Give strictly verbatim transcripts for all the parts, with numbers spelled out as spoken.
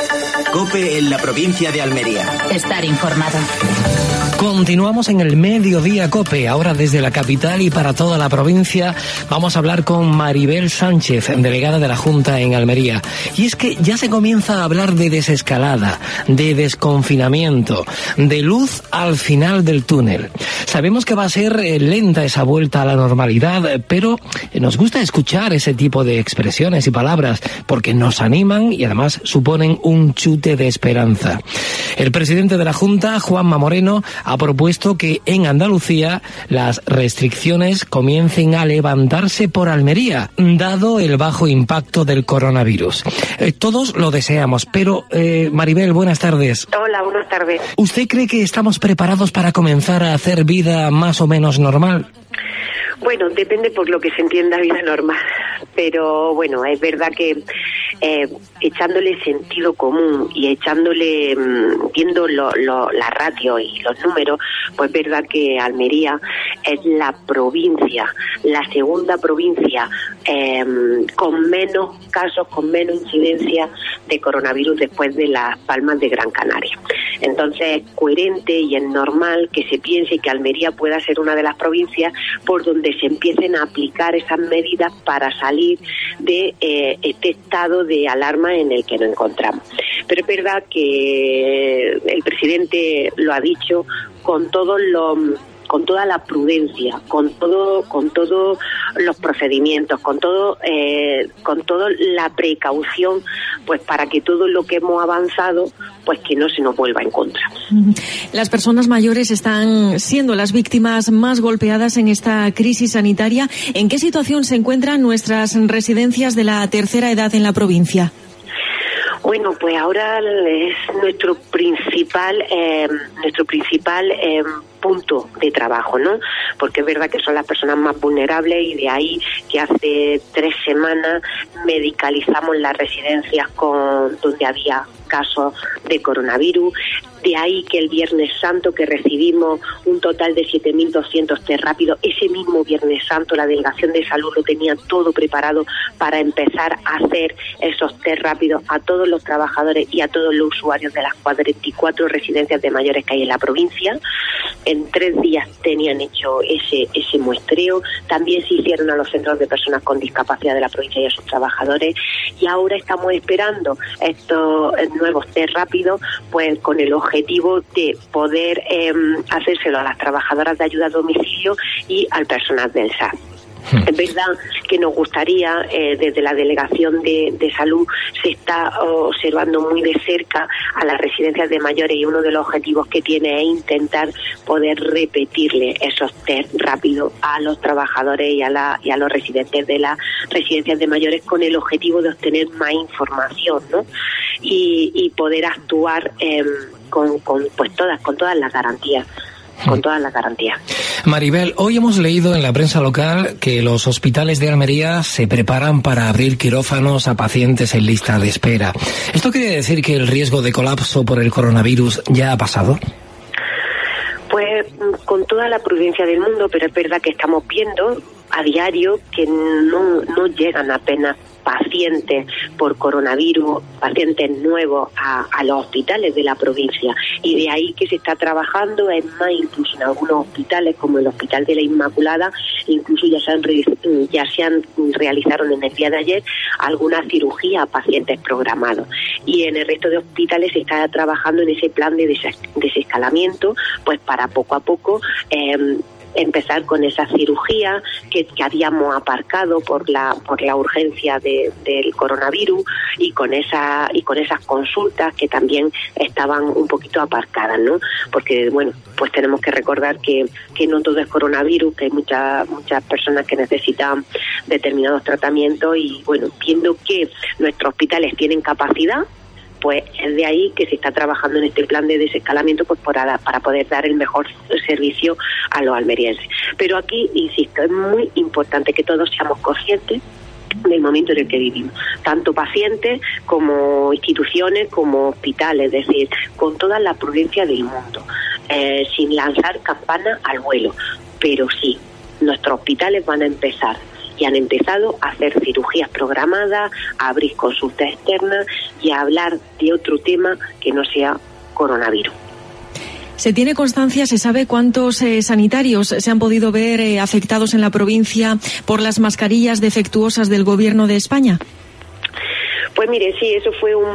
COPE en la provincia de Almería. Estar informado. Continuamos en el Mediodía COPE, ahora desde la capital y para toda la provincia. Vamos a hablar con Maribel Sánchez, delegada de la Junta en Almería. Y es que ya se comienza a hablar de desescalada, de desconfinamiento, de luz al final del túnel. Sabemos que va a ser lenta esa vuelta a la normalidad, pero nos gusta escuchar ese tipo de expresiones y palabras porque nos animan y además suponen un chute de esperanza. El presidente de la Junta, Juanma Moreno, ha propuesto que en Andalucía las restricciones comiencen a levantarse por Almería, dado el bajo impacto del coronavirus. Eh, todos lo deseamos, pero eh, Maribel, buenas tardes. Hola, buenas tardes. ¿Usted cree que estamos preparados para comenzar a hacer vida más o menos normal? Bueno, depende por lo que se entienda vida normal, pero bueno, es verdad que eh, echándole sentido común y echándole, mmm, viendo lo, lo, la ratio y los números, pues es verdad que Almería es la provincia, la segunda provincia eh, con menos casos, con menos incidencia de coronavirus después de Las Palmas de Gran Canaria. Entonces es coherente y es normal que se piense que Almería pueda ser una de las provincias por donde se empiecen a aplicar esas medidas para salir de eh, este estado de alarma en el que nos encontramos. Pero es verdad que el presidente lo ha dicho con todos los con toda la prudencia, con todo, con todos los procedimientos, con todo, eh, con toda la precaución, pues para que todo lo que hemos avanzado, pues que no se nos vuelva en contra. Las personas mayores están siendo las víctimas más golpeadas en esta crisis sanitaria. ¿En qué situación se encuentran nuestras residencias de la tercera edad en la provincia? Bueno, pues ahora es nuestro principal, eh, nuestro principal eh, punto de trabajo, ¿no? Porque es verdad que son las personas más vulnerables y de ahí que hace tres semanas medicalizamos las residencias con donde había casos de coronavirus. De ahí que el Viernes Santo, que recibimos un total de siete mil doscientos test rápidos, ese mismo Viernes Santo la Delegación de Salud lo tenía todo preparado para empezar a hacer esos test rápidos a todos los trabajadores y a todos los usuarios de las cuarenta y cuatro residencias de mayores que hay en la provincia. En tres días tenían hecho ese ese muestreo. También se hicieron a los centros de personas con discapacidad de la provincia y a sus trabajadores. Y ahora estamos esperando estos nuevos test rápidos, pues con el objetivo de poder eh, hacérselo a las trabajadoras de ayuda a domicilio y al personal del S A C. Es verdad que nos gustaría, eh, desde la Delegación de, de Salud se está observando muy de cerca a las residencias de mayores y uno de los objetivos que tiene es intentar poder repetirle esos test rápidos a los trabajadores y a, la, y a los residentes de las residencias de mayores con el objetivo de obtener más información, ¿no? Y, y poder actuar eh, con, con pues todas con todas las garantías. con todas las garantías. Maribel, hoy hemos leído en la prensa local que los hospitales de Almería se preparan para abrir quirófanos a pacientes en lista de espera. ¿Esto quiere decir que el riesgo de colapso por el coronavirus ya ha pasado? Pues con toda la prudencia del mundo, pero es verdad que estamos viendo a diario que no, no llegan apenas pacientes por coronavirus, pacientes nuevos a, a los hospitales de la provincia, y de ahí que se está trabajando, es más, incluso en algunos hospitales como el Hospital de la Inmaculada, incluso ya se han, ya se han realizaron en el día de ayer algunas cirugías a pacientes programados, y en el resto de hospitales se está trabajando en ese plan de desescalamiento, pues para poco a poco eh, empezar con esa cirugía que, que habíamos aparcado por la por la urgencia de, del coronavirus, y con esa y con esas consultas que también estaban un poquito aparcadas, ¿no? Porque bueno, pues tenemos que recordar que, que no todo es coronavirus, que hay muchas muchas personas que necesitan determinados tratamientos, y bueno, viendo que nuestros hospitales tienen capacidad, pues es de ahí que se está trabajando en este plan de desescalamiento, pues para, para poder dar el mejor servicio a los almerienses. Pero aquí, insisto, es muy importante que todos seamos conscientes del momento en el que vivimos, tanto pacientes como instituciones como hospitales, es decir, con toda la prudencia del mundo, eh, sin lanzar campana al vuelo, pero sí, nuestros hospitales van a empezar y han empezado a hacer cirugías programadas, a abrir consultas externas y a hablar de otro tema que no sea coronavirus. ¿Se tiene constancia, se sabe cuántos eh, sanitarios se han podido ver eh, afectados en la provincia por las mascarillas defectuosas del Gobierno de España? Pues mire, sí, eso fue un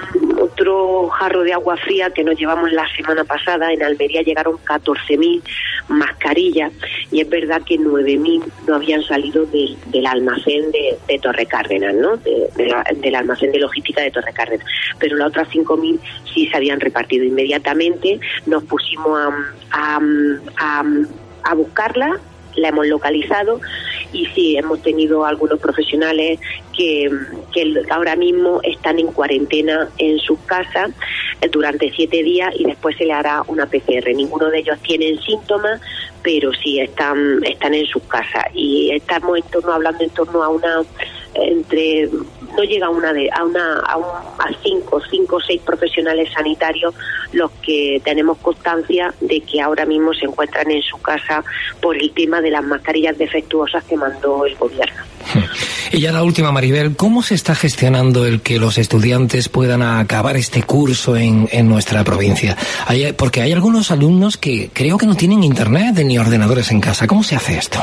otro jarro de agua fría que nos llevamos la semana pasada. En Almería llegaron catorce mil mascarillas y es verdad que nueve mil no habían salido de, del almacén de, de Torrecárdenas, ¿no? De, de la, del almacén de logística de Torrecárdenas. Pero las otras cinco mil sí se habían repartido inmediatamente. Nos pusimos a, a, a, a buscarla. La hemos localizado y sí, hemos tenido algunos profesionales que, que ahora mismo están en cuarentena en sus casas durante siete días y después se le hará una P C R. Ninguno de ellos tienen síntomas, pero sí están están en sus casas y estamos en torno hablando en torno a una entre no llega a una de a una a, un, a cinco cinco o seis profesionales sanitarios los que tenemos constancia de que ahora mismo se encuentran en su casa por el tema de las mascarillas defectuosas que mandó el gobierno. Y ya la última, Maribel, ¿cómo se está gestionando el que los estudiantes puedan acabar este curso en, en nuestra provincia? Hay, porque hay algunos alumnos que creo que no tienen internet ni ordenadores en casa. ¿Cómo se hace esto?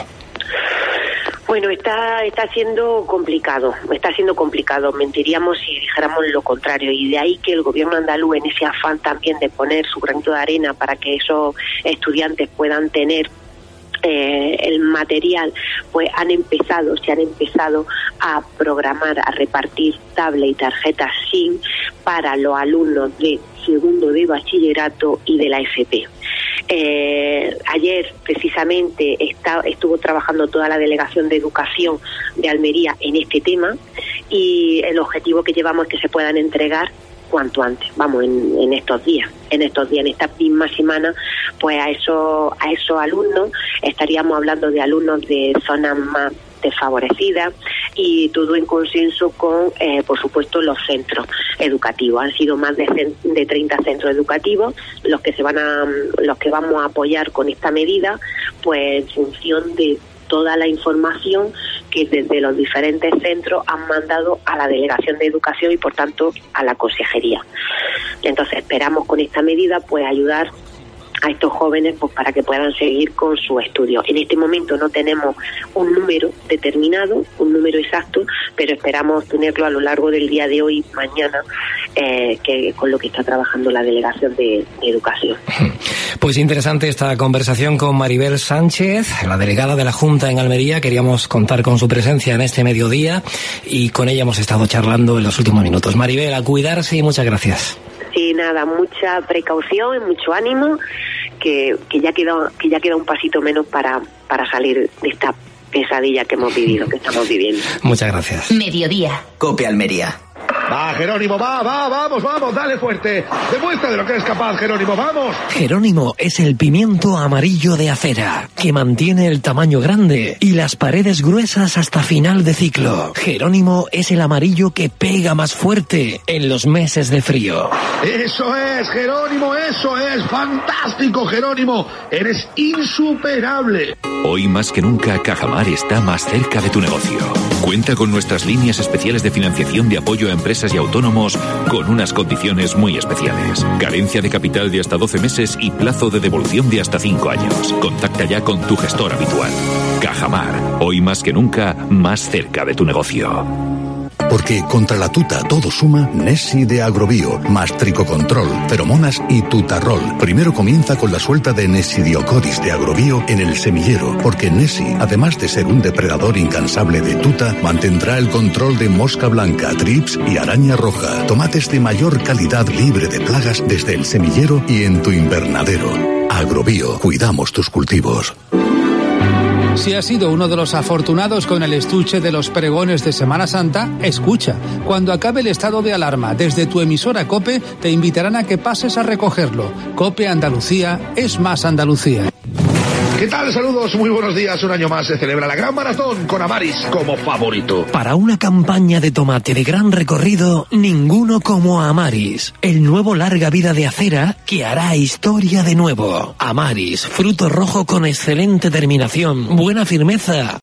Bueno, está está siendo complicado, está siendo complicado, mentiríamos si dijéramos lo contrario, y de ahí que el gobierno andaluz, en ese afán también de poner su granito de arena para que esos estudiantes puedan tener eh, el material, pues han empezado, se han empezado a programar, a repartir tablets y tarjetas SIM para los alumnos de segundo de bachillerato y de la F P. Eh, ayer precisamente está, estuvo trabajando toda la delegación de educación de Almería en este tema y el objetivo que llevamos es que se puedan entregar cuanto antes, vamos, en, en estos días, en estos días, en esta misma semana, pues a esos, a esos alumnos, estaríamos hablando de alumnos de zonas más desfavorecidas y todo en consenso con, eh, por supuesto, los centros educativos. Han sido más de, de treinta centros educativos los que se van a, los que vamos a apoyar con esta medida, pues en función de toda la información que desde los diferentes centros han mandado a la Delegación de Educación y por tanto a la Consejería. Entonces esperamos con esta medida pues ayudar a estos jóvenes pues para que puedan seguir con su estudio. En este momento no tenemos un número determinado, un número exacto, pero esperamos tenerlo a lo largo del día de hoy, mañana, eh, que con lo que está trabajando la Delegación de, de Educación. Pues interesante esta conversación con Maribel Sánchez, la delegada de la Junta en Almería. Queríamos contar con su presencia en este mediodía y con ella hemos estado charlando en los últimos minutos. Maribel, a cuidarse y muchas gracias. Sí, nada, mucha precaución y mucho ánimo, que, que ya queda que ya queda un pasito menos para, para salir de esta pesadilla que hemos vivido, que estamos viviendo. Muchas gracias. Mediodía. COPE Almería. Va, Jerónimo, va, va, vamos, vamos, dale fuerte. Demuestra de lo que eres capaz, Jerónimo, vamos. Jerónimo es el pimiento amarillo de acera, que mantiene el tamaño grande y las paredes gruesas hasta final de ciclo. Jerónimo es el amarillo que pega más fuerte en los meses de frío. Eso es, Jerónimo, eso es. Fantástico, Jerónimo. Eres insuperable. Hoy más que nunca, Cajamar está más cerca de tu negocio. Cuenta con nuestras líneas especiales de financiación de apoyo a empresas y autónomos con unas condiciones muy especiales. Carencia de capital de hasta doce meses y plazo de devolución de hasta cinco años. Contacta ya con tu gestor habitual. Cajamar, hoy más que nunca, más cerca de tu negocio. Porque contra la tuta todo suma Nessi de Agrobio, más Tricocontrol, feromonas y Tutarrol. Primero comienza con la suelta de Nessidiocoris de Agrobio en el semillero, porque Nessi, además de ser un depredador incansable de tuta, mantendrá el control de mosca blanca, trips y araña roja. Tomates de mayor calidad libre de plagas desde el semillero y en tu invernadero. Agrobio, cuidamos tus cultivos. Si has sido uno de los afortunados con el estuche de los pregones de Semana Santa, escucha. Cuando acabe el estado de alarma, desde tu emisora COPE, te invitarán a que pases a recogerlo. COPE Andalucía es más Andalucía. ¿Qué tal? Saludos, muy buenos días. Un año más se celebra la Gran Maratón con Amaris como favorito. Para una campaña de tomate de gran recorrido, ninguno como Amaris. El nuevo larga vida de acera que hará historia de nuevo. Amaris, fruto rojo con excelente terminación, buena firmeza